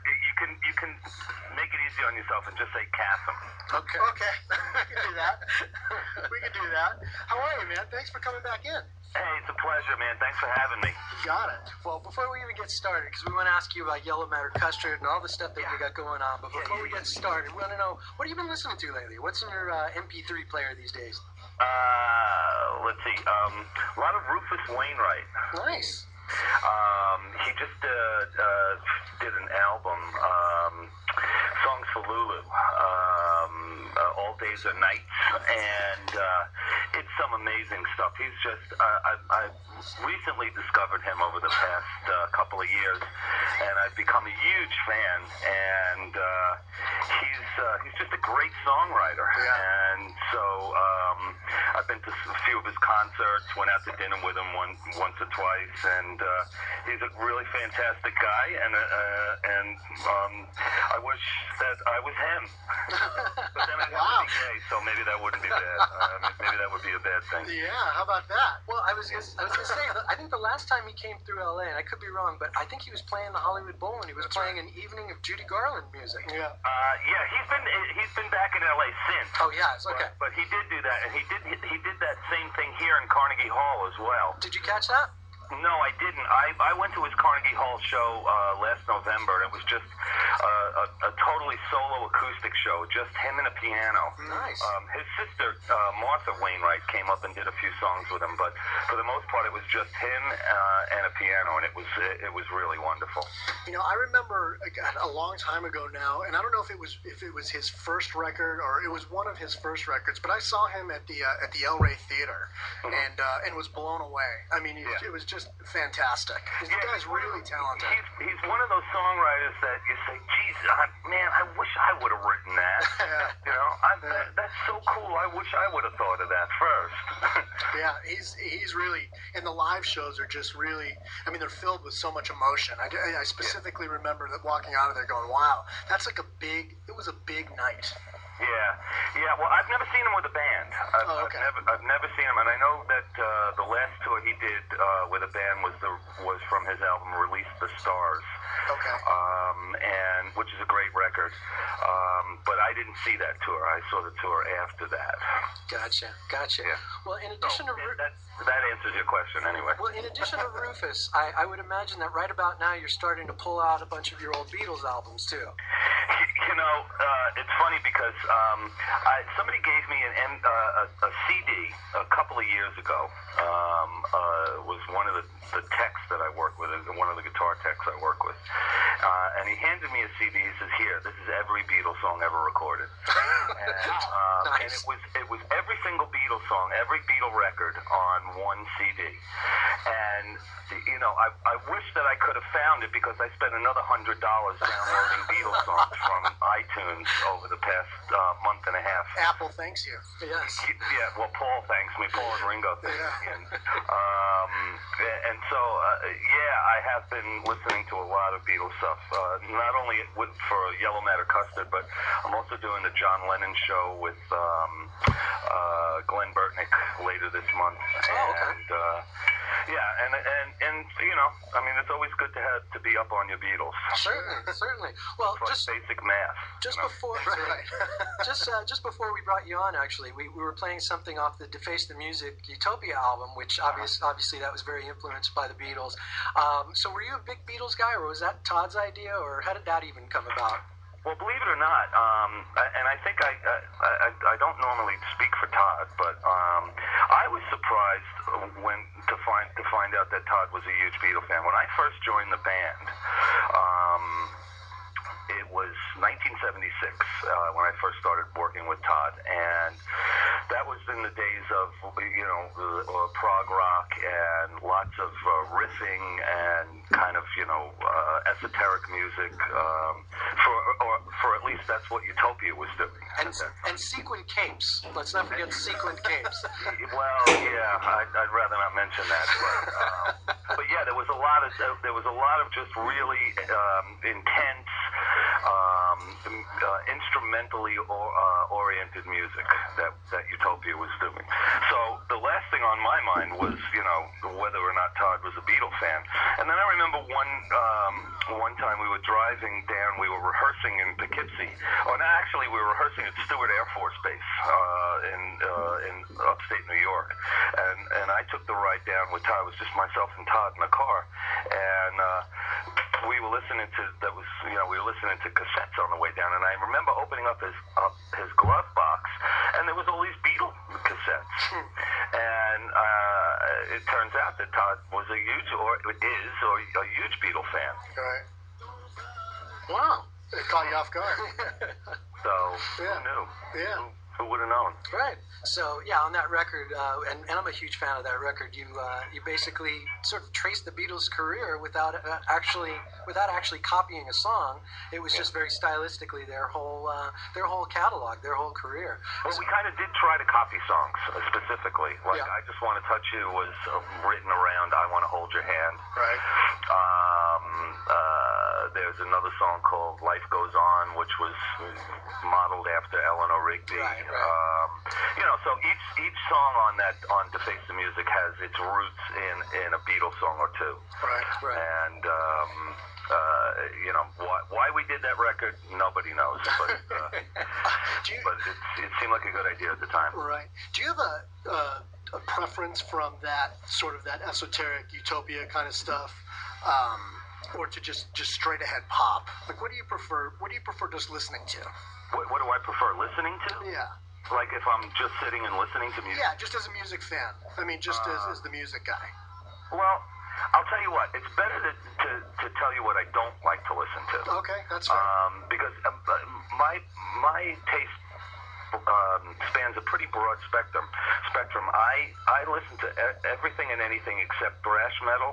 you can make it easy on yourself and just say Cassim. Okay. Okay. We can do that. We can do that. How are you, man? Thanks for coming back in. Hey, it's a pleasure, man. Thanks for having me. You got it. Well, before we even get started, because we want to ask you about Yellow Matter Custard and all the stuff that you got going on, but before we get started, we want to know, what have you been listening to lately? What's in your MP3 player these days? Let's see. A lot of Rufus Wainwright. Nice. He just did an album, Songs for Lulu, All Days and Nights, and it's some amazing stuff. He's just, I recently discovered him over the past couple of years, and I've become a huge fan, and he's just a great songwriter, and so I've been to a few of his concerts, went out to dinner with him once or twice, and he's a really fantastic guy, and I wish that I was him. But then I wow. Be gay, so maybe that wouldn't be bad. Maybe that would be a bad thing. Yeah, how about that? Well, I was gonna say, I think the last time he came through LA, and I could be wrong, but I think he was playing the Hollywood Bowl, and he was playing an evening of Judy Garland music. Yeah. Yeah, he's been back in LA since. Oh yeah, it's okay. But he did do that, and he did that same thing here in Carnegie Hall as well. Did you catch that? No, I didn't. I went to his Carnegie Hall show last November, and it was just a totally solo acoustic show, just him and a piano. Nice. His sister, Martha Wainwright, came up and did a few songs with him, but for the most part, it was just him and a piano, and it was really wonderful. You know, I remember a long time ago now, and I don't know if it was his first record or it was one of his first records, but I saw him at the El Rey Theater, and was blown away. I mean, it was just fantastic. This guy's really talented. He's one of those songwriters that you say, geez, man, I wish I would have written that. You know, that's so cool. I wish I would have thought of that first. Yeah, he's really, and the live shows are just really, I mean, they're filled with so much emotion. I specifically remember that walking out of there going, wow, that's like it was a big night. Yeah. Well, I've never seen him with a band. I've never seen him, and I know that the last tour he did with a band was from his album Release the Stars. Okay. And which is a great record. But I didn't see that tour. I saw the tour after that. Gotcha. Yeah. Well, in addition to that answers your question anyway. Well, in addition to Rufus, I would imagine that right about now you're starting to pull out a bunch of your old Beatles albums too. You know, it's funny because somebody gave me a CD a couple of years ago. Was one of the techs that I work with, one of the guitar techs I work with, and he handed me a CD. He says, "Here, this is every Beatles song ever recorded." And it was every single Beatles song, every Beatle record on one CD. And you know, I wish that I could have found it because I spent another $100 downloading Beatles songs from iTunes over the past month and a half. Apple thanks you. Yes. Yeah. Well, Paul thanks me. Paul and Ringo thanks me. And so, I have been listening to a lot of Beatles stuff. Not only for Yellow Matter Custard, but I'm also doing the John Lennon show with Glenn Burtnick later this month. And you know, I mean, it's always good to be up on your Beatles. Certainly. Well, it's like just basic math. Before, right. just before we brought you on, actually, we were playing something off the Deface the Music Utopia album, which obviously that was very influenced by the Beatles. So were you a big Beatles guy, or was that Todd's idea, or how did that even come about? Well, believe it or not, and I think I don't normally speak for Todd, but I was surprised to find out that Todd was a huge Beatle fan. When I first joined the band, it was 1976 when I first started working with Todd, and that was in the days of prog rock and lots of riffing and kind of esoteric music. For at least that's what Utopia was doing. And sequin capes. Let's not forget sequin capes. Well, yeah, I'd rather not mention that, but yeah, there was a lot of just really intense instrumentally oriented music that Utopia was doing. So the last thing on my mind was, whether or not Todd was a Beatle fan. And then I remember one time we were driving down, we were rehearsing in Poughkeepsie. Oh, no, actually, we were rehearsing at Stewart Air Force Base in upstate New York. And I took the ride down with Todd. It was just myself and Todd in the car. And we were listening to cassettes on the way down, and I remember opening up his glove box, and there was all these Beatle cassettes. And it turns out that Todd was a huge Beatle fan. Right. Wow. It caught you off guard. So Yeah. who knew? Yeah. Who would have known? Right. So yeah, on that record, and I'm a huge fan of that record. You basically sort of traced the Beatles' career without actually copying a song. It was just very stylistically their whole catalog, their whole career. Well, we kind of did try to copy songs specifically. Like Yeah. I Just Want to Touch You was written around I Want to Hold Your Hand. Right. There's another song called Life Goes On, which was modeled after Eleanor Rigby. Right. So each song on To Face the Music has its roots in a Beatles song or two. Right. And why we did that record, nobody knows. But but it seemed like a good idea at the time. Right. Do you have a preference from that sort of that esoteric Utopia kind of stuff, or to just straight ahead pop? Like, what do you prefer? What do you prefer just listening to? What do I prefer listening to? Yeah. Like if I'm just sitting and listening to music? Yeah, just as a music fan. I mean, just as the music guy. Well, I'll tell you what. It's better to tell you what I don't like to listen to. Okay, that's fair. Because my taste spans a pretty broad spectrum. I listen to everything and anything except thrash metal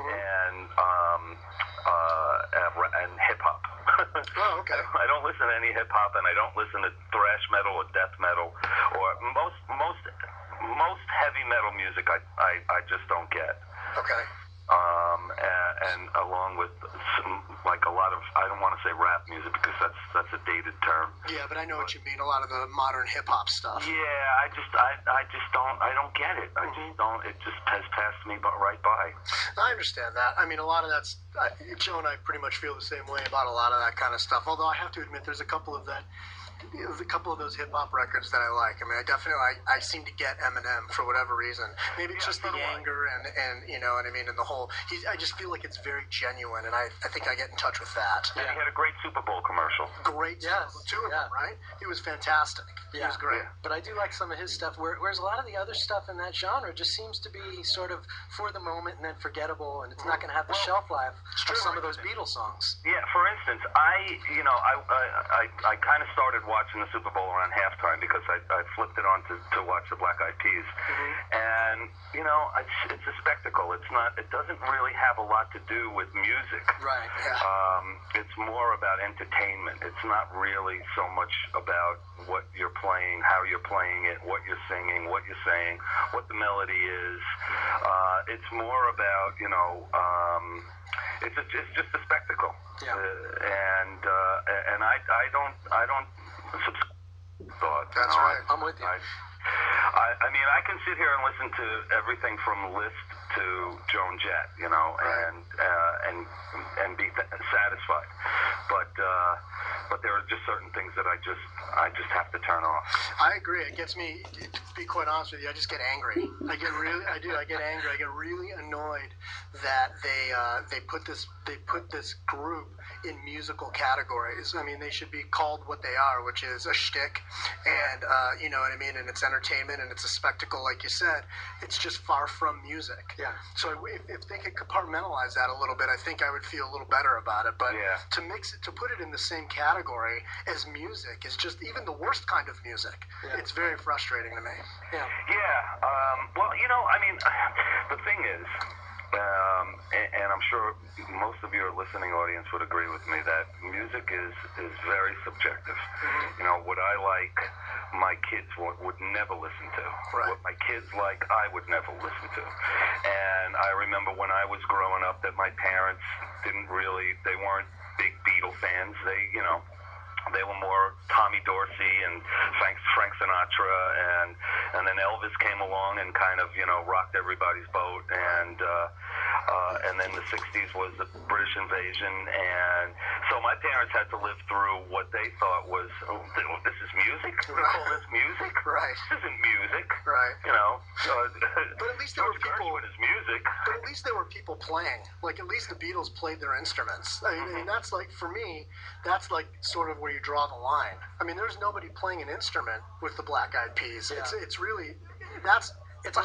and hip hop. Oh, okay. I don't listen to any hip hop, and I don't listen to thrash metal or death metal or most heavy metal music. I just don't get. Okay. And along with a lot of, I don't want to say rap music because that's a dated term. Yeah, but I know what you mean. A lot of the modern hip hop stuff. Yeah, I just don't get it. I just don't. It just has passed me right by. I understand that. I mean, a lot of that's Joe and I pretty much feel the same way about a lot of that kind of stuff. Although I have to admit, there's a couple of those hip hop records that I like. I mean, I seem to get Eminem for whatever reason. Maybe it's just the anger and you know what I mean, and the whole. I just feel like it's very genuine, and I think I get in touch with that. Yeah. He had a great Super Bowl commercial. Great, two of them, right? He was fantastic. He was great. Yeah. But I do like some of his stuff, whereas a lot of the other stuff in that genre just seems to be sort of for the moment and then forgettable, and it's not going to have the shelf life of some of those Beatles songs. Yeah, for instance, I kind of started watching the Super Bowl around halftime because I flipped it on to watch the Black Eyed Peas, and it's a spectacle. It doesn't really have a lot to do with music. Right. Yeah. It's more about entertainment. It's not really so much about what you're playing, how you're playing it, what you're singing, what you're saying, what the melody is. It's more about it's just a spectacle. Yeah. And I don't subscribe to thought. That's right. I'm with you. I mean, I can sit here and listen to everything from Liszt to Joan Jett, and be satisfied. But there are just certain things that I just have to turn off. I agree. It gets me. To be quite honest with you, I just get angry. I get angry. I get really annoyed that they put this group in musical categories. I mean, they should be called what they are, which is a shtick, and you know what I mean. And it's entertainment, and it's a spectacle, like you said. It's just far from music. Yeah. So if they could compartmentalize that a little bit, I think I would feel a little better about it. But to put it in the same category as music is just even the worst kind of music. Yeah. It's very frustrating to me. Yeah. Yeah. Well, I mean, the thing is, and I'm sure most of your listening audience would agree with me that music is very subjective. What I like, my kids would never listen to. Right. What my kids like, I would never listen to. And I remember when I was growing up that my parents they weren't big Beatle fans. They were more Tommy Dorsey and Frank Sinatra, and then Elvis came along and kind of rocked everybody's boat, and then the '60s was the British invasion, and so my parents had to live through what they thought was, this is music. We call this music. Right. This isn't music. Right. But at least there were people. Gershwin is music. But at least there were people playing. Like, at least the Beatles played their instruments. I mean, that's like, for me, that's like sort of where you draw the line. I mean, there's nobody playing an instrument with the Black Eyed Peas. Yeah. It's really It's a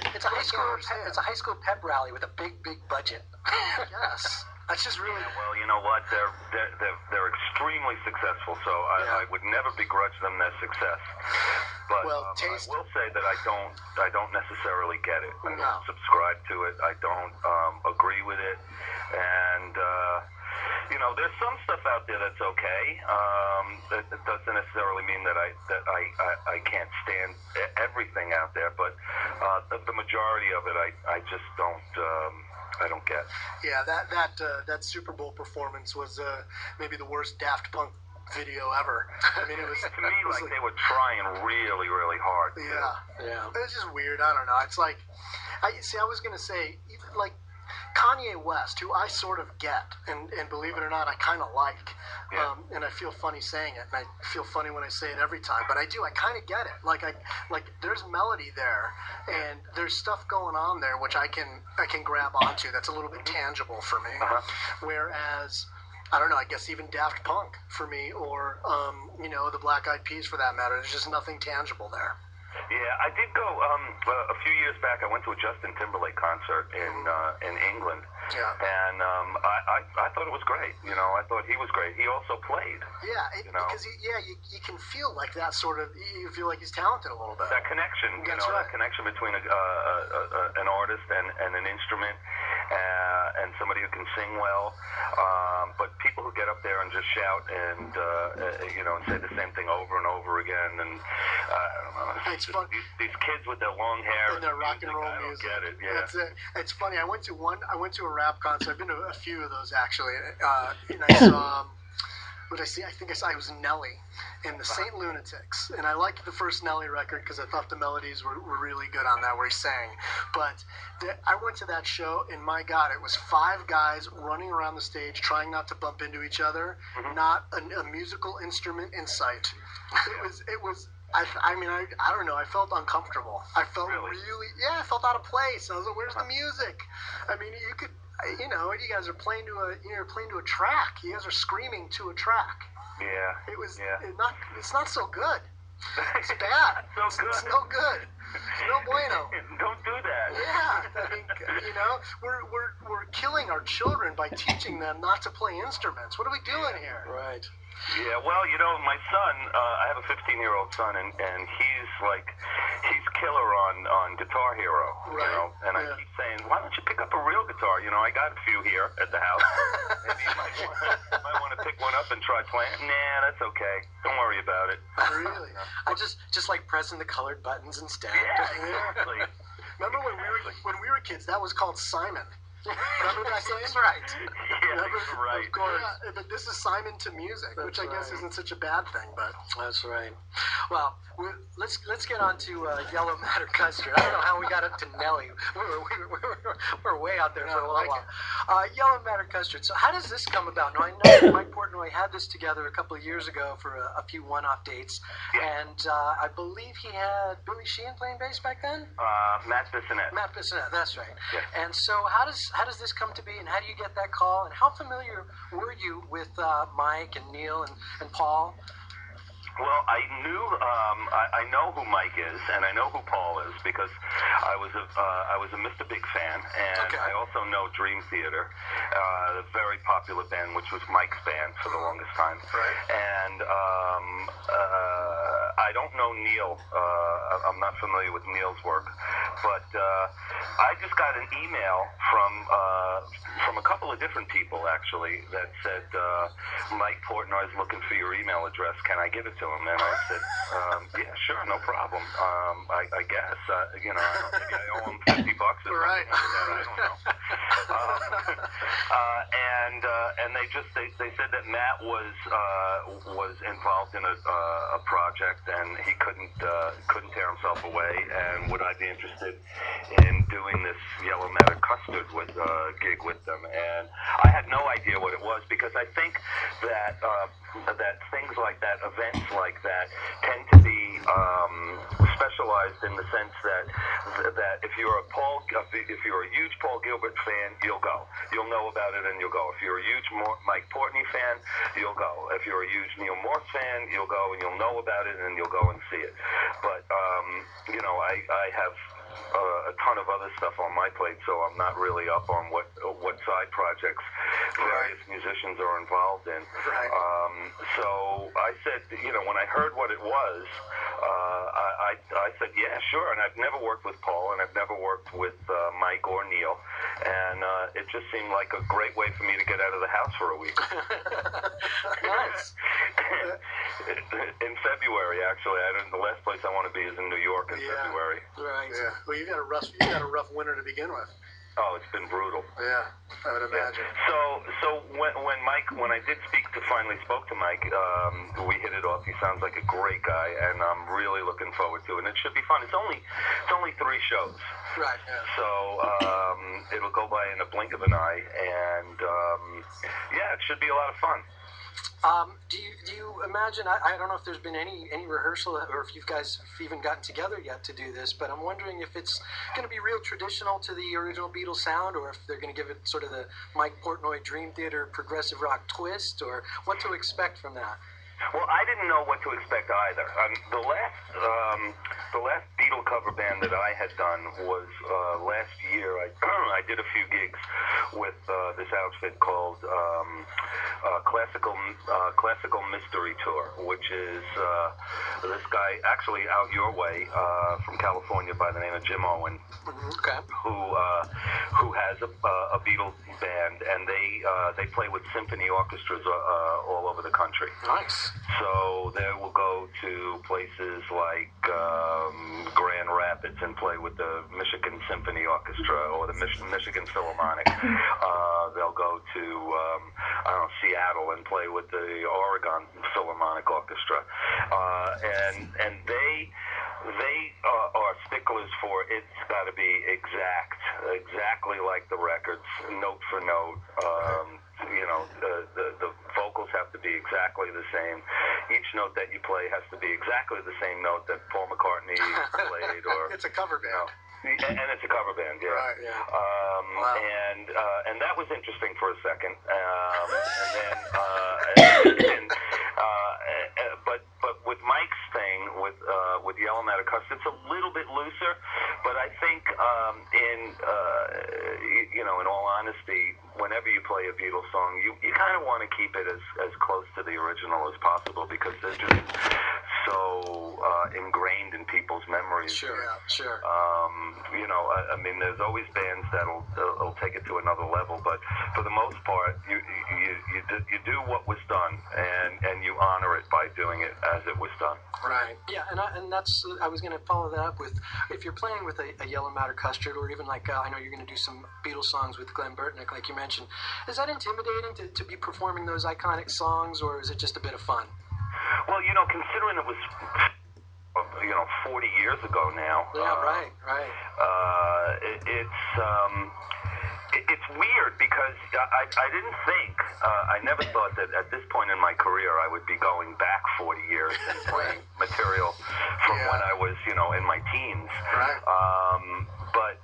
high school pep rally with a big budget. Yes. That's just really. Yeah, well, you know what? They're extremely successful, so I would never begrudge them their success. But taste. I will say that I don't necessarily get it. I No. don't subscribe to it. I don't agree with it, and there's some stuff out there that's okay. That doesn't necessarily mean that I can't stand everything out there, but the majority of it I just don't. I don't get. Yeah, that Super Bowl performance was maybe the worst Daft Punk video ever. I mean, it was to me like they were trying really, really hard. Yeah. It's just weird. I don't know. It's like, I was gonna say, even like Kanye West, who I sort of get, and believe it or not, I kind of like. Yeah. And I feel funny saying it, and I feel funny when I say it every time, but I do. I kind of get it. Like there's melody there, and there's stuff going on there which I can grab onto. That's a little bit tangible for me. Whereas, I don't know. I guess even Daft Punk for me, or the Black Eyed Peas for that matter. There's just nothing tangible there. Yeah, I did go a few years back. I went to a Justin Timberlake concert in England, and I thought it was great. I thought he was great. He also played. Yeah, because you can feel like that sort of. You feel like he's talented a little bit. That connection, That's right. that connection between an artist and an instrument, and somebody who can sing well. But people who get up there and just shout and and say the same thing over and over again, and I don't know. It's fun. These kids with their long hair and their rock and roll I don't music. Get it. Yeah. That's it. It's funny. I went to a rap concert. I've been to a few of those actually. And I saw. What did I see? I think I was Nelly in the Saint Lunatics, and I liked the first Nelly record because I thought the melodies were really good on that where he sang. But I went to that show, and my God, it was 5 guys running around the stage trying not to bump into each other, not a musical instrument in sight. It was. I mean, I don't know. I felt uncomfortable. I felt really I felt out of place. I was like, "Where's the music?" I mean, you could. You guys are playing to a track. You guys are screaming to a track. Yeah. It was. Yeah. It's not so good. It's bad. It's It's no good. It's no bueno. Don't do that. Yeah. I mean, we're killing our children by teaching them not to play instruments. What are we doing here? Right. Yeah, well, my son, I have a 15-year-old son, and he's killer on Guitar Hero, Right. and I keep saying, why don't you pick up a real guitar? I got a few here at the house. Maybe you might want to pick one up and try playing. Nah, that's okay. Don't worry about it. Really? I just like pressing the colored buttons instead. Yeah, exactly. Remember when we were kids? That was called Simon. Remember that saying? That's right. Yeah, right. Of course. Yeah, but this is Simon to music, which I guess isn't such a bad thing. But that's right. Well, let's get on to Yellow Matter Custard. I don't know how we got up to Nelly. We're way out there for a little while. Yellow Matter Custard. So how does this come about? Now, I know Mike Portnoy had this together a couple of years ago for a few one-off dates, and I believe he had Billy Sheehan playing bass back then. Matt Bissonette. Matt Bissonette, that's right. Yeah. And so how does this come to be, and how do you get that call, and how familiar were you with Mike and Neil and Paul? Well, I knew, I know who Mike is, and I know who Paul is because I was a Mr. Big fan, and I also know Dream Theater, a very popular band, which was Mike's band for the longest time. Right. And I don't know Neil. I'm not familiar with Neil's work, but I just got an email from a couple of different people actually that said Mike Portnoy is looking for your email address. Can I give it to him? And I said, yeah, sure, no problem. I guess maybe I owe him $50 or something like that. I don't know. And they said that Matt was involved in a project and he couldn't tear himself away, and would I be interested in doing this Yellow Matter Custard gig with them? And I had no idea what it was, because I think that things like that, events like that, tend to be specialized in the sense that if you're a huge Paul Gilbert fan, you'll go. You'll know about it and you'll go. If you're a huge Mike Portnoy fan, you'll go. If you're a huge Neil Morse fan, you'll go and you'll know about it and you'll go and see it. But I have a ton of other stuff on my plate, so I'm not really up on what side projects various musicians are involved in. Right. So I said, when I heard what it was, I said, yeah, sure. And I've never worked with Paul, and I've never worked with Mike or Neil, and it just seemed like a great way for me to get out of the house for a week. Nice. In February, actually. The last place I want to be is in New York in February. Right. Yeah. Well, you got a rough winter to begin with. Oh, it's been brutal. Yeah, I would imagine. So when I did finally spoke to Mike, we hit it off. He sounds like a great guy, and I'm really looking forward to it. And it should be fun. It's only 3 shows. Right. Yeah. So it'll go by in a blink of an eye, and it should be a lot of fun. Do you imagine? I don't know if there's been any rehearsal, or if you guys have even gotten together yet to do this. But I'm wondering if it's going to be real traditional to the original Beatles sound, or if they're going to give it sort of the Mike Portnoy Dream Theater progressive rock twist, or what to expect from that. Well, I didn't know what to expect either. The last Beatle cover band that I had done was last year. I did a few gigs with this outfit called Classical Mystery Tour, which is this guy actually out your way from California by the name of Jim Owen, Okay. who has a Beatle band, and they play with symphony orchestras all over the country. Nice. So they will go to places like Grand Rapids and play with the Michigan Symphony Orchestra or the Michigan Philharmonic. They'll go to Seattle and play with the Oregon Philharmonic Orchestra, and they are sticklers for it's got to be exactly like the records, note for note. The vocals have to be exactly the same. Each note that you play has to be exactly the same note that Paul McCartney played. Or It's a cover band. And it's a cover band, yeah. Right, yeah. Wow. And that was interesting for a second. But with Mike's thing with Yellow Matter Custard, it's a little bit looser. But I think in all honesty, whenever you play a Beatles song, you kind of want to keep it as close to the original as possible, because they're just so ingrained in people's memories. Sure. Yeah, sure. There's always bands that'll take it to another level, but for the most part, you do what was done, and you honor it by doing it as it was done. Right. Yeah, and that's I was going to follow that up with, if you're playing with a Yellow Matter Custard, or even like I know you're going to do some Beatles songs with Glenn Burtnick, like you mentioned. Is that intimidating to be performing those iconic songs, or is it just a bit of fun? Well, considering it was 40 years ago now. Yeah, right. It's weird, because I didn't think, I never thought that at this point in my career I would be going back 40 years and playing material from when I was, in my teens. Right. But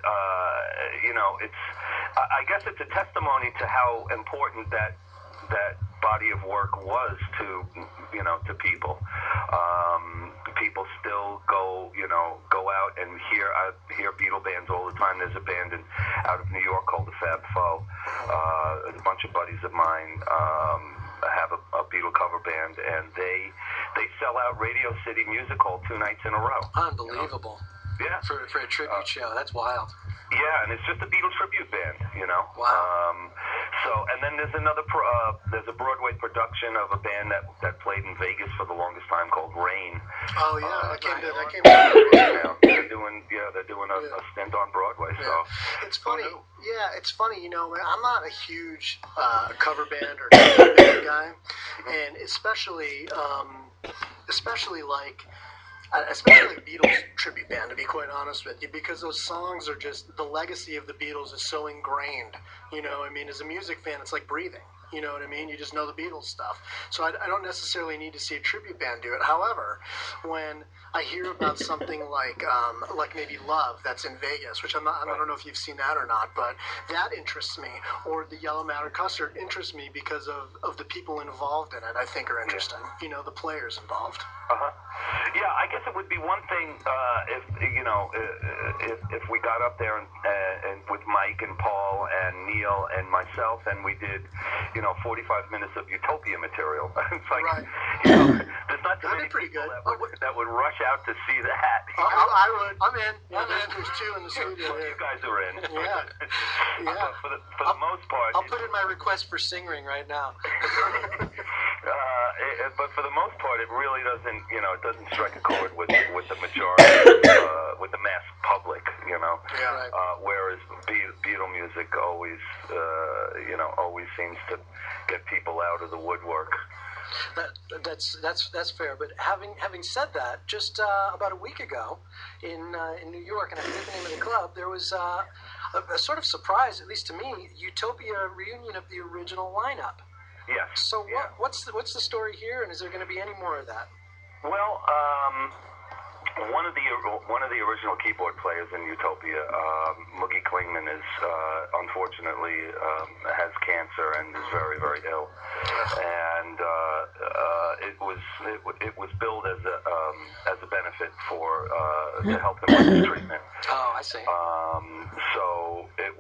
I guess it's a testimony to how important that body of work was to people. People still go out and hear Beatle bands all the time. There's a band out of New York called the Fab Four. A bunch of buddies of mine have a Beatle cover band, and they sell out Radio City Music Hall 2 nights in a row. Unbelievable. Yeah. For a tribute show. That's wild. Yeah, and it's just a Beatles tribute band, you know. Wow. And then there's there's a Broadway production of a band that played in Vegas for the longest time called Rain. Oh yeah, that came to They're doing a stint on Broadway. Yeah. So it's funny. Yeah, it's funny. You know, I'm not a huge cover band or tribute band guy, and especially like. Especially the Beatles tribute band, to be quite honest with you, because those songs are just, the legacy of the Beatles is so ingrained. You know, I mean, as a music fan, it's like breathing. You know what I mean? You just know the Beatles stuff. So I don't necessarily need to see a tribute band do it. However, when I hear about something like maybe Love that's in Vegas, which I don't know if you've seen that or not, but that interests me. Or the Yellow Matter Custard interests me because of the people involved in it. I think are interesting. You know, the players involved. Yeah, I guess it would be one thing if you know if we got up there and with Mike and Paul and Neil and myself and we did 45 minutes of Utopia material. It's like there's not too many people that would rush out to see that. I would. I'm in. I'm in. There's two in the studio. You guys are in. Yeah. But for the most part, I'll put in my request for Sing Ring right now. But for the most part, it really doesn't. It doesn't strike a chord with the majority, with the mass public. Whereas Beatle music always, always seems to get people out of the woodwork. That's fair. But having said that, just about a week ago in New York, and I forget the name of the club, there was a sort of surprise, at least to me, Utopia reunion of the original lineup. Yes. So what's the story here, and is there going to be any more of that? Well, one of the original keyboard players in Utopia, Moogie Klingman, is unfortunately has cancer and is very, very ill, and it was billed as a benefit to help him with his treatment. Oh, I see. So it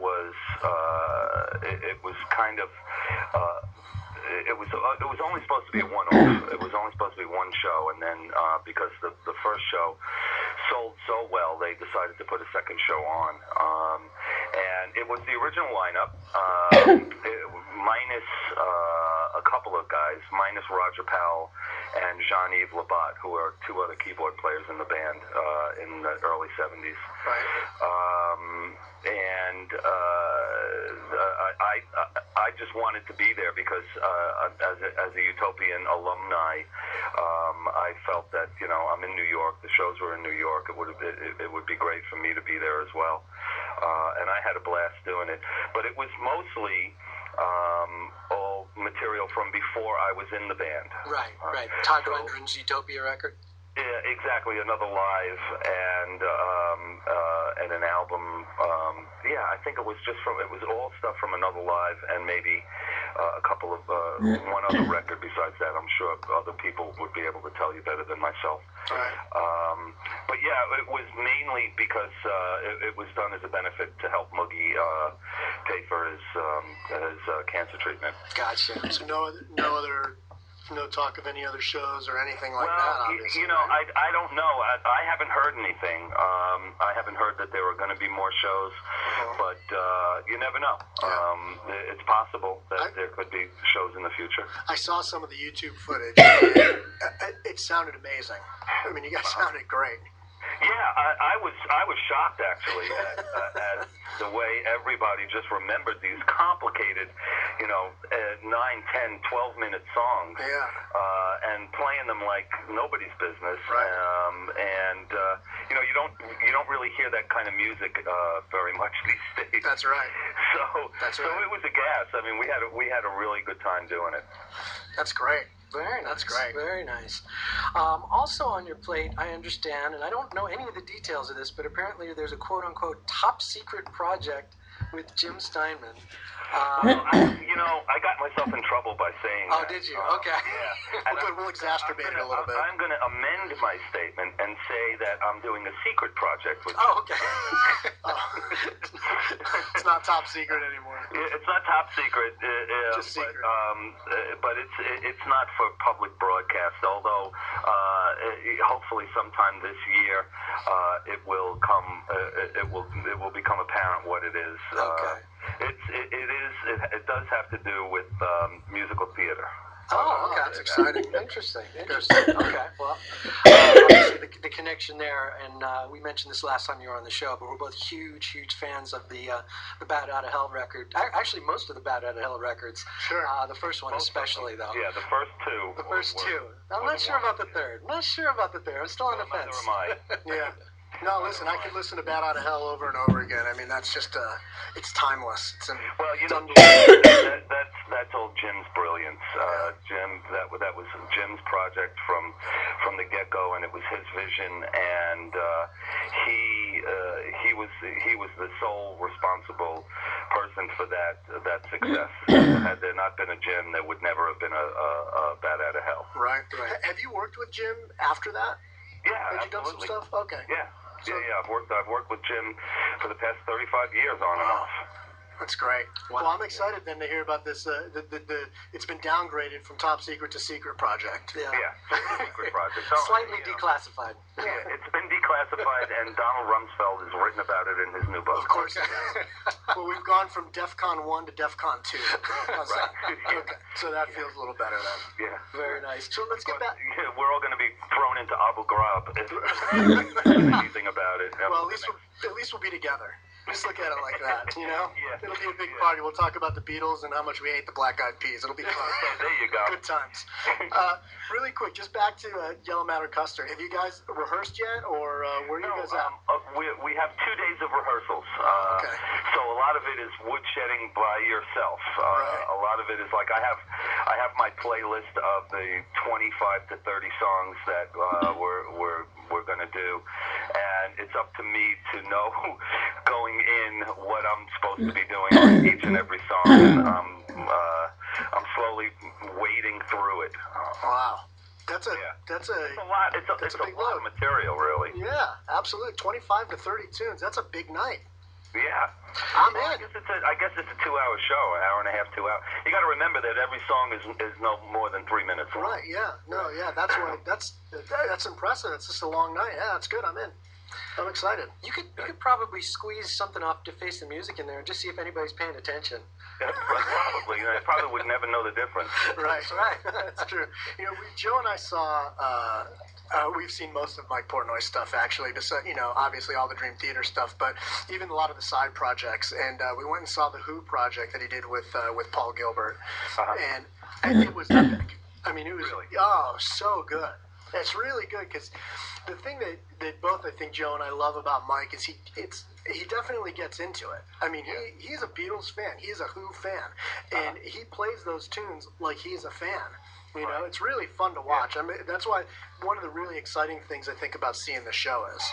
was kind of. It was only supposed to be a one-off. It was only supposed to be one show, and then because the first show sold so well, they decided to put a second show on. And it was the original lineup, minus a couple of guys, minus Roger Powell and Jean-Yves Labatt, who are two other keyboard players in the band in the early 70s. Right. I just wanted to be there because as a Utopian alumni, I felt that I'm in New York. The shows were in New York. It would be great for me to be there as well, and I had a blast doing it. But it was mostly all material from before I was in the band. Right. Todd Rundgren's Utopia record. Yeah, exactly. Another live and an album. I think it was all stuff from another live and maybe a couple of one other record. Besides that, I'm sure other people would be able to tell you better than myself. Right. But it was mainly because it was done as a benefit to help Moogie pay for his cancer treatment. Gotcha. So no talk of any other shows or anything like that, obviously. Right? I don't know. I haven't heard anything. I haven't heard that there were going to be more shows, but you never know. It's possible that there could be shows in the future. I saw some of the YouTube footage. It sounded amazing. I mean, you guys sounded great. Yeah, I was shocked actually at the way everybody just remembered these complicated, 9, 10, 12-minute songs, and playing them like nobody's business. Right. You don't really hear that kind of music very much these days. That's right. So it was a gas. I mean, we had a really good time doing it. That's great. Very nice. That's great. Very nice. Also on your plate, I understand, and I don't know any of the details of this, but apparently there's a quote-unquote top-secret project with Jim Steinman. I got myself in trouble by saying Oh, that. did you? Okay. Yeah. And We'll exacerbate it a little bit. I'm going to amend my statement and say that I'm doing a secret project with. Oh, okay. It's not top secret anymore. It's not top secret. Just secret. But it's not for public broadcast. Although hopefully sometime this year it will become apparent what it is. Okay. It does have to do with musical theater. Oh, okay. That's exciting. Interesting. Okay. Well, obviously the connection there, and we mentioned this last time you were on the show, but we're both huge fans of the Bat Out of Hell record. Actually, most of the Bat Out of Hell records. Sure. The first one especially, though. Yeah, the first two. The first two. I'm not sure about the third. I'm still on the fence. Neither am I. Yeah. No, listen, I could listen to Bat Out of Hell over and over again. I mean, that's just, it's timeless. Well, it's unbelievable. that's all Jim's brilliance. Jim, that was Jim's project from the get-go, and it was his vision, and he was the sole responsible person for that success. Had there not been a Jim, there would never have been a Bat Out of Hell. Right. Have you worked with Jim after that? Yeah, Have you done some absolutely. stuff? Okay. Yeah. I've worked with Jim for the past 35 years on and off. That's great. Wow. Well, I'm excited then to hear about this. It's been downgraded from top secret to secret project. Yeah. Secret project. Slightly declassified. Yeah, it's been declassified, and Donald Rumsfeld has written about it in his new book. Of course it has. Well, we've gone from DEFCON 1 to DEFCON 2. How's that? Okay, so that feels a little better then. Yeah. Very nice. So let's get back. Yeah, we're all going to be thrown into Abu Ghraib if anything about it. Well, at least we'll be together. Just look at it like that, you know? Yeah. It'll be a big party. We'll talk about the Beatles and how much we hate the Black Eyed Peas. It'll be fun. There you go. Good times. Really quick, just back to Yellow Matter Custard. Have you guys rehearsed yet, or where are you guys at? We have 2 days of rehearsals. Okay. So a lot of it is woodshedding by yourself. Right. A lot of it is like I have my playlist of the 25 to 30 songs that we're going to do, and it's up to me to know going in what I'm supposed to be doing on each and every song. And I'm slowly wading through it. Wow. That's a lot. It's a big lot load. of material, really. Yeah, absolutely. 25 to 30 tunes. That's a big night. Yeah. I'm Well, in. I guess it's a 2-hour show, an hour and a half, 2 hours. You got to remember that every song is no more than 3 minutes long. Right, yeah. No, yeah, that's impressive. It's just a long night. Yeah, that's good. I'm in. I'm excited. You could probably squeeze something off to Face the Music in there and just see if anybody's paying attention. Yeah, probably. I probably would never know the difference. Right. That's true. You know, Joe and I saw. We've seen most of Mike Portnoy's stuff actually. Obviously all the Dream Theater stuff, but even a lot of the side projects. And we went and saw the Who project that he did with Paul Gilbert, and it was epic. I mean, it was so good. It's really good because the thing that both I think Joe and I love about Mike is he definitely gets into it. I mean, he's a Beatles fan. He's a Who fan, and he plays those tunes like he's a fan. You know, it's really fun to watch. I mean, that's why one of the really exciting things I think about seeing the show is.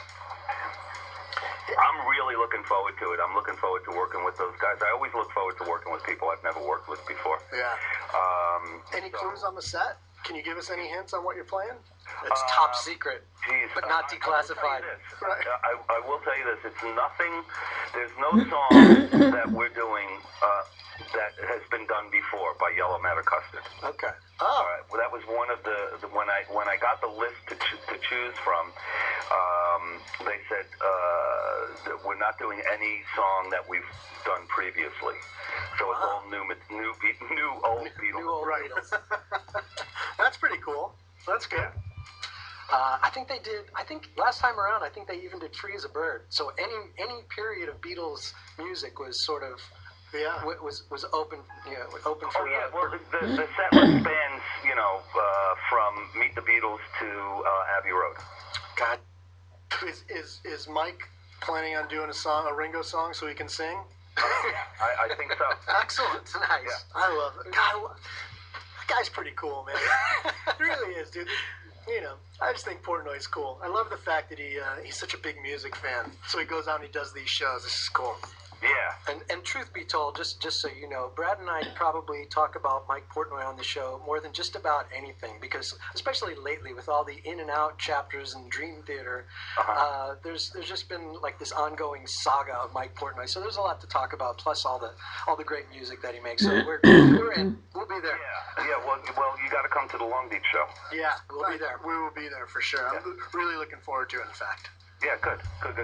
I'm really looking forward to it. I'm looking forward to working with those guys. I always look forward to working with people I've never worked with before. Yeah. Any clues on the set? Can you give us any hints on what you're playing? It's top secret, Geez, but not declassified. I will tell you this. It's nothing. There's no song that we're doing that has been done before by Yellow Matter Custard. Okay. All right. Well, that was one of the when I got the list to choose from. They said that we're not doing any song that we've done previously, so it's all new old Beatles. New old Right. Beatles. That's pretty cool. That's good. I think last time around, I think they even did "Free as a Bird." So any period of Beatles music was sort of was open, open for. Oh yeah, well the set list spans from Meet the Beatles to Abbey Road. God. Is Mike planning on doing a Ringo song so he can sing? I think so. Excellent. Nice. Yeah. I love it. God, that guy's pretty cool, man. He really is, dude. I just think Portnoy's cool. I love the fact that he's such a big music fan. So he goes out and he does these shows. This is cool. Yeah. And truth be told, just so you know, Brad and I probably talk about Mike Portnoy on the show more than just about anything, because especially lately with all the in and out chapters in Dream Theater, there's just been like this ongoing saga of Mike Portnoy. So there's a lot to talk about, plus all the great music that he makes. So we're in. We'll be there. Yeah. Well, you got to come to the Long Beach show. Yeah, We'll be there. We will be there for sure. I'm really looking forward to it, in fact. Yeah, good.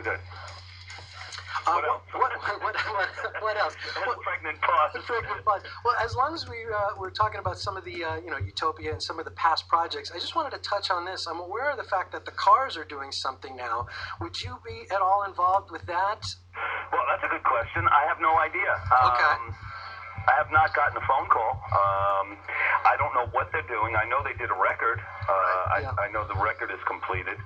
What else? What else? Pregnant pause. Pregnant pause. Well, as long as we're talking about some of the Utopia and some of the past projects, I just wanted to touch on this. I'm aware of the fact that the Cars are doing something now. Would you be at all involved with that? Well, that's a good question. I have no idea. Okay. I have not gotten a phone call. I don't know what they're doing. I know they did a record. I know the record is completed.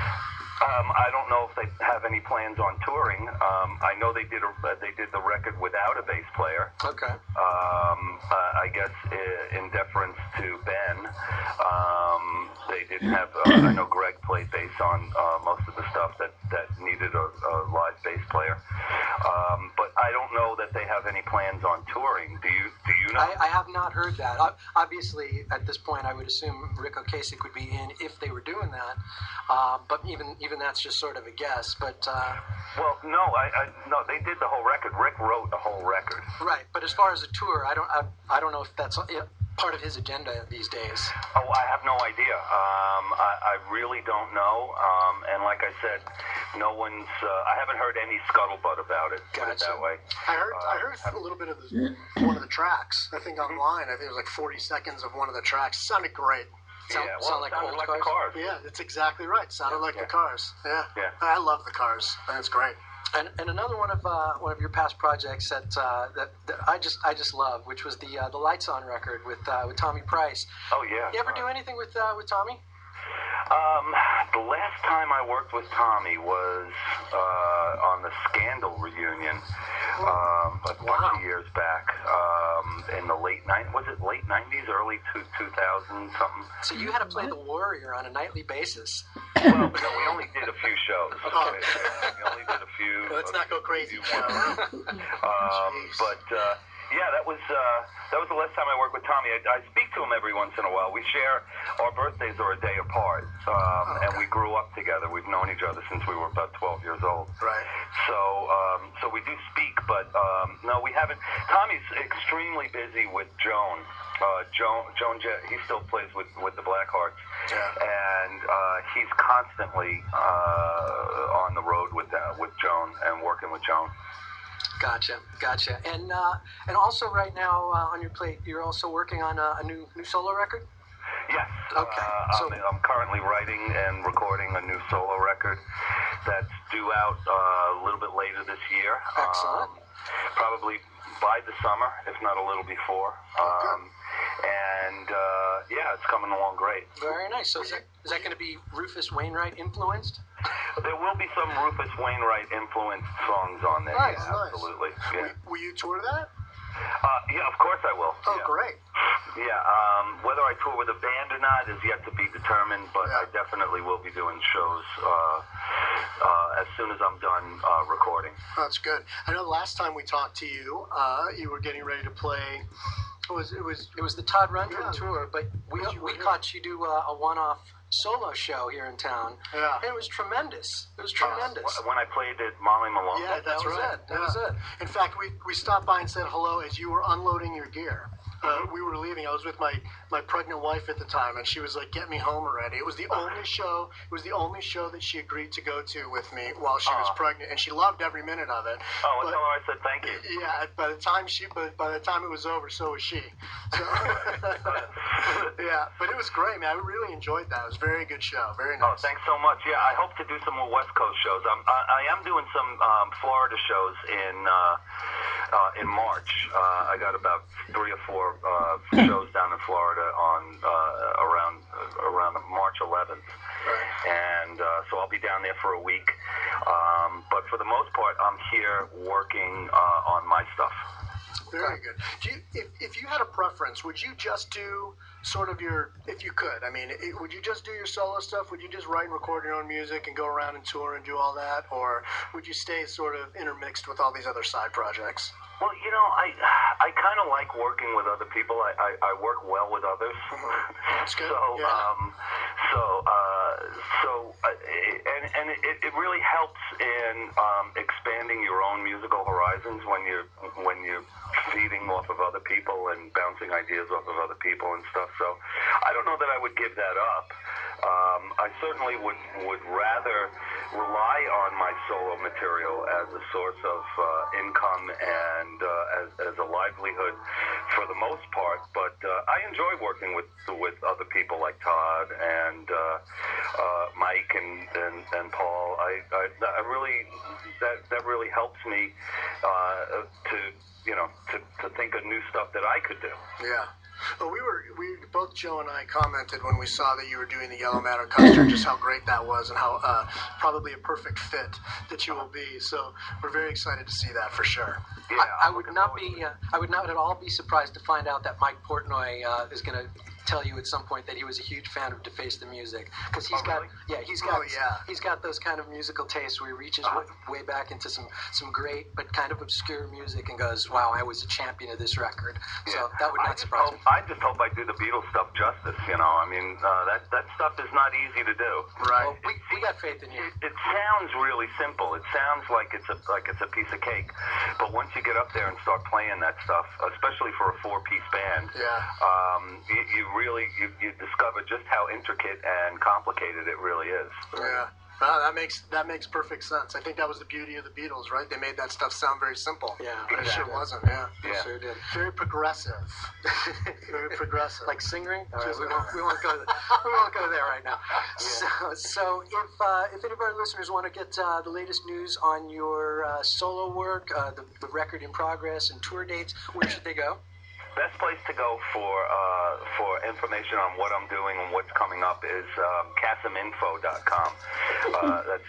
I don't know if they have any plans on touring. I know they did the record without a bass player. Okay. I guess in deference to Ben, they didn't have. I know Greg played bass on most of the stuff that needed a live bass player. But I don't know that they have any plans on touring. Do you know? I have not heard that. Obviously, at this point, I would assume Rick Ocasek would be in if they were doing that. But even that's just sort of a guess. But well, no, no, they did the whole record. Rick wrote the whole record. Right, but as far as a tour, I don't know if that's part of his agenda these days. Oh, I have no idea. I really don't know. And like I said, no one's. I haven't heard any scuttlebutt about it. Put it that way. I heard a little bit of one of the tracks. I think online. I think it was like 40 seconds of one of the tracks. It sounded great. Sound like old the Cars. Yeah, that's exactly right. Sounded like the Cars. Yeah. I love the Cars. That's great. And another one of your past projects that I just love, which was the Lights On record with Tommy Price. Oh yeah. You ever do anything with Tommy? The last time I worked with Tommy was on the Scandal reunion, a bunch of years back, in the late 90s, early 2000s, something. So you had to play the Warrior on a nightly basis. Well, no, we only did a few shows. Okay. We only did a few. Let's not go crazy. Yeah, that was the last time I worked with Tommy. I speak to him every once in a while. We share our birthdays are a day apart, and we grew up together. We've known each other since we were about 12 years old. Right. So we do speak, but no, we haven't. Tommy's extremely busy with Joan. Joan Jett, he still plays with the Blackhearts, and he's constantly on the road with Joan and working with Joan. Gotcha. And also right now on your plate, you're also working on a new solo record? Yes. Okay. I'm currently writing and recording a new solo record that's due out a little bit later this year. Excellent. Probably by the summer, if not a little before. And it's coming along great. Very nice. So is that going to be Rufus Wainwright influenced? There will be some Rufus Wainwright influenced songs on there. Nice, yeah, absolutely. Yeah. Will you tour that? Yeah, of course I will. Oh, great. Yeah, whether I tour with a band or not is yet to be determined, but I definitely will be doing shows as soon as I'm done recording. That's good. I know the last time we talked to you, you were getting ready to play. It was the Todd Rundgren tour, but we caught you do a one-off solo show here in town. Yeah. And it was tremendous. When I played at Molly Malone. Yeah, that's right. That was it. In fact, we stopped by and said hello as you were unloading your gear. We were leaving. I was with my pregnant wife at the time, and she was like, "Get me home already." It was the only show. It was the only show that she agreed to go to with me while she was pregnant, and she loved every minute of it. Oh, tell her I said thank you. Yeah. By the time it was over, so was she. So, yeah, but it was great, man. I really enjoyed that. It was a very good show. Very nice. Oh, thanks so much. Yeah, I hope to do some more West Coast shows. I am doing some Florida shows in March. I got about 3 or 4 shows down in Florida on around March 11th, and so I'll be down there for a week. But for the most part, I'm here working on my stuff. Very good. Do you, if you had a preference, would you just do sort of your, if you could, I mean, would you just do your solo stuff? Would you just write and record your own music and go around and tour and do all that? Or would you stay sort of intermixed with all these other side projects? Well, I kind of like working with other people. I work well with others. That's good. So, Yeah. And it really helps in expanding your own musical horizons when you're feeding off of other people and bouncing ideas off of other people and stuff. So, I don't know that I would give that up. I certainly would rather rely on my solo material as a source of income and as a livelihood for the most part. But I enjoy working with other people like Todd and Mike and Paul. I really that really helps me to think of new stuff that I could do. Yeah. Well, we both Joe and I commented when we saw that you were doing the Yellow Matter Custard, just how great that was and how probably a perfect fit that you will be. So we're very excited to see that for sure. Yeah, I would not at all be surprised to find out that Mike Portnoy is going to tell you at some point that he was a huge fan of Deface the Music, because he's got those kind of musical tastes where he reaches way back into some great but kind of obscure music and goes, wow, I was a champion of this record. So that would not surprise me. I just hope I do the Beatles stuff justice. I mean, that stuff is not easy to do. Right. Well, we got faith in you. It sounds really simple. It sounds like it's a piece of cake, but once you get up there and start playing that stuff, especially for a 4-piece band, you discover just how intricate and complicated it really is. Yeah. That makes perfect sense. I think that was the beauty of the Beatles, right? They made that stuff sound very simple. Yeah, but it sure wasn't. Yeah, it sure did. Very progressive. Very progressive. Like singing. All right, we won't go. We won't go there right now. Yeah. So if any of our listeners want to get the latest news on your solo work, the record in progress, and tour dates, where should they go? Best place to go for information on what I'm doing and what's coming up is kasiminfo.com. That's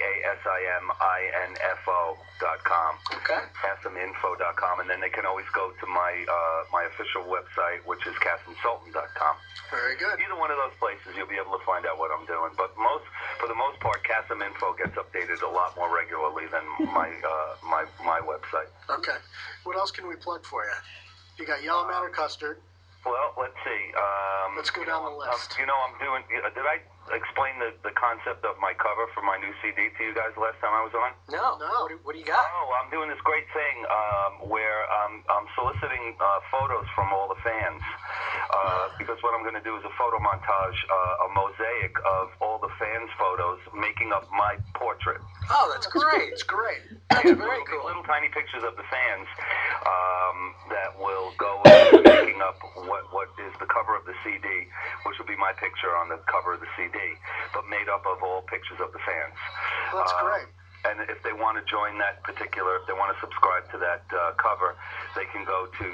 KASIMINFO.com. Okay. Kasiminfo.com, and then they can always go to my official website, which is kasimsultan.com. Very good. Either one of those places, you'll be able to find out what I'm doing. But for the most part, Kasiminfo gets updated a lot more regularly than my website. Okay. What else can we plug for you? You got Yellow Matter Custard. Well, let's see. Let's go down the list. I'm doing. Did I explain the concept of my cover for my new CD to you guys last time I was on? No. What do you got? Oh, I'm doing this great thing where I'm soliciting photos from all the fans because what I'm going to do is a photo montage, a mosaic of all the fans' photos making up my portrait. Oh, that's great. It's great. That's very cool. Little tiny pictures of the fans that will go into making up what is the cover of the CD, which will be my picture on the cover of the CD, but made up of all pictures of the fans. That's great. And if they want to join that particular, if they want to subscribe to that cover, they can go to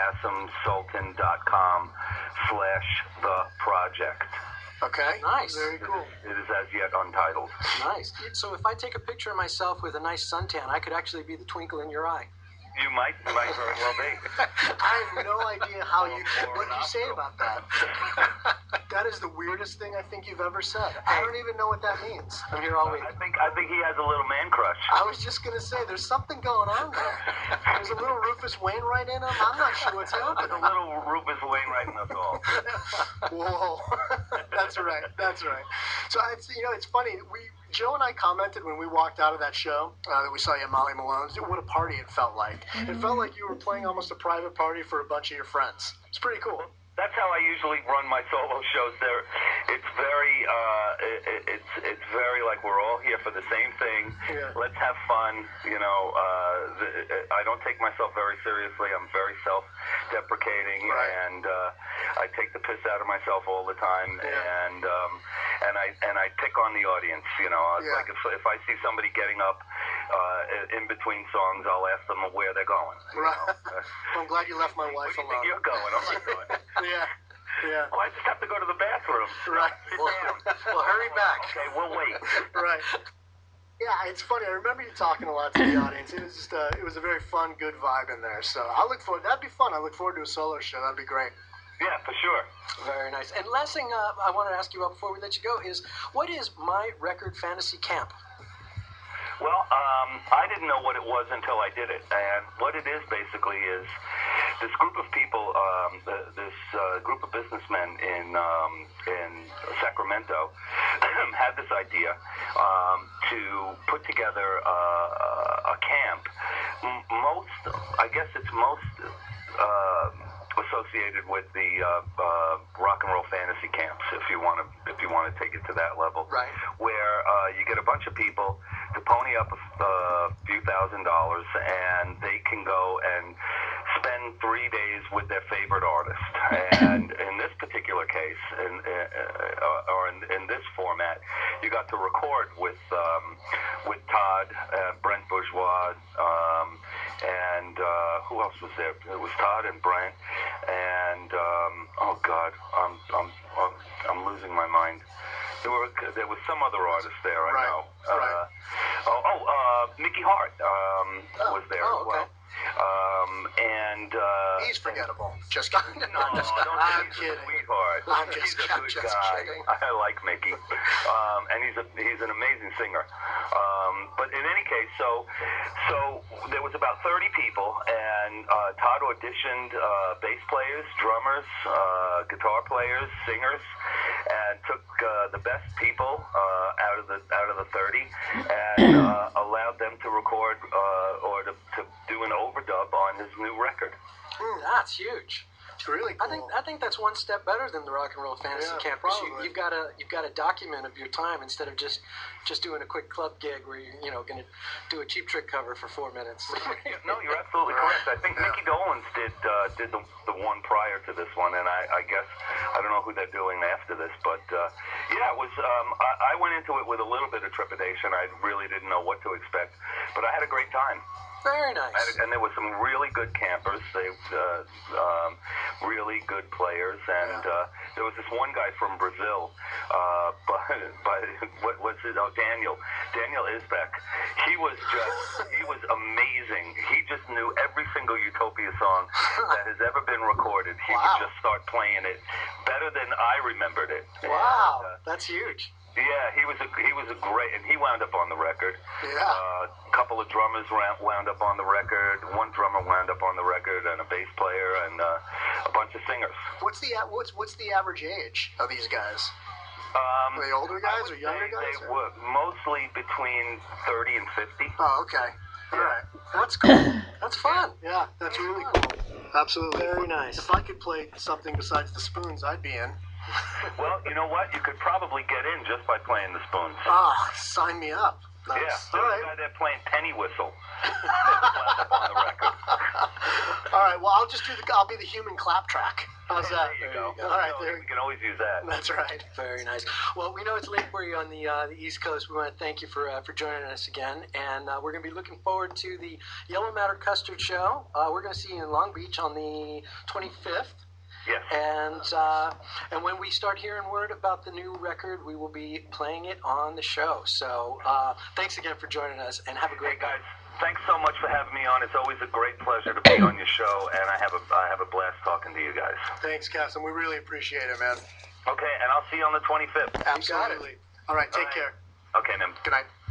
kasimsultan.com/theproject. Okay. Nice. Very cool. It is as yet untitled. Nice. So if I take a picture of myself with a nice suntan, I could actually be the twinkle in your eye. You might very well be. I have no idea how you. What did you say about that? That is the weirdest thing I think you've ever said. I don't even know what that means. I'm here all week. I think he has a little man crush. I was just gonna say, there's something going on there. There's a little Rufus Wainwright in him. I'm not sure what's There's happening. a little Rufus Wainwright in us all. Whoa, that's right. That's right. So it's funny. Joe and I commented when we walked out of that show that we saw you at Molly Malone's. What a party it felt like. It felt like you were playing almost a private party for a bunch of your friends. It's pretty cool. That's how I usually run my solo shows. It's very like we're all here for the same thing. Yeah. Let's have fun. I don't take myself very seriously. I'm very self-deprecating, right. and I take the piss out of myself all the time. Yeah. And I pick on the audience. Like if I see somebody getting up in between songs, I'll ask them where they're going. Right. I'm glad you left my wife Where do you alone. think you're going? I'm not going. Yeah. Well, I just have to go to the bathroom. Right. Well, hurry back. Okay, we'll wait. Right. Yeah, it's funny. I remember you talking a lot to the audience. It was just it was a very fun, good vibe in there. So I look forward. That'd be fun. I look forward to a solo show. That'd be great. Yeah, for sure. Very nice. And last thing I wanted to ask you about before we let you go is, what is My Record Fantasy Camp? Well, I didn't know what it was until I did it, and what it is basically is this group of people, this group of businessmen in Sacramento had this idea to put together a camp. I guess it's most associated with the rock and roll fantasy camps, if you want to take it to that level, right? Where you get a bunch of people to pony up a few $1,000s, and they can go and spend 3 days with their favorite artist. And in this particular case, in this format, you got to record with Todd, Brent Bourgeois, and who else was there? It was Todd and Brent, and oh God, I'm losing my mind. There was some other artist there, I know. Right. Mickey Hart was there as well. And he's forgettable. Just no, I'm he's kidding. a sweetheart. He's a good guy. Kidding. I like Mickey, and he's an amazing singer. But in any case, so there was about 30 people, and Todd auditioned bass players, drummers, guitar players, singers, and took the best people out of the 30, and allowed them to record or to do an overdub on his new record. That's huge. It's really cool. I think that's one step better than the Rock and Roll Fantasy Camp. Probably. You've got a document of your time instead of just doing a quick club gig where you're going to do a Cheap Trick cover for 4 minutes. No, you're absolutely correct. I think Mickey Dolenz did the one prior to this one, and I guess I don't know who they're doing after this, but yeah, it was. I went into it with a little bit of trepidation. I really didn't know what to expect, but I had a great time. Very nice. And there were some really good campers. They really good players, and there was this one guy from Brazil, what was it? Oh, Daniel Isbeck. He was amazing. He just knew every single Utopia song that has ever been recorded. He would just start playing it better than I remembered it. Wow, and, that's huge. Yeah, he was a great, and he wound up on the record. Yeah. A couple of drummers wound up on the record. One drummer wound up on the record, and a bass player, and a bunch of singers. What's the average age of these guys? Are they older guys or younger guys? They were mostly between 30 and 50. Oh, okay. All right. That's cool. That's fun. Yeah, that's really cool. Absolutely. Very nice. If I could play something besides the Spoons, I'd be in. Well, you know what? You could probably get in just by playing the Spoons. Sign me up. Nice. Yeah, All there's right. a guy there playing Penny Whistle. Wound up on the record. All right. Well, I'll be the human clap track. How's that? There you go. All right. You can always use that. That's right. Very nice. Well, we know it's late for you on the East Coast. We want to thank you for joining us again, and we're going to be looking forward to the Yellow Matter Custard Show. We're going to see you in Long Beach on the 25th. Yes. And when we start hearing word about the new record, we will be playing it on the show. So thanks again for joining us, and have a great guys. Thanks so much for having me on. It's always a great pleasure to be on your show, and I have a blast talking to you guys. Thanks, Cass, and we really appreciate it, man. Okay, and I'll see you on the 25th. Absolutely. All right, take care. Okay, man. Good night.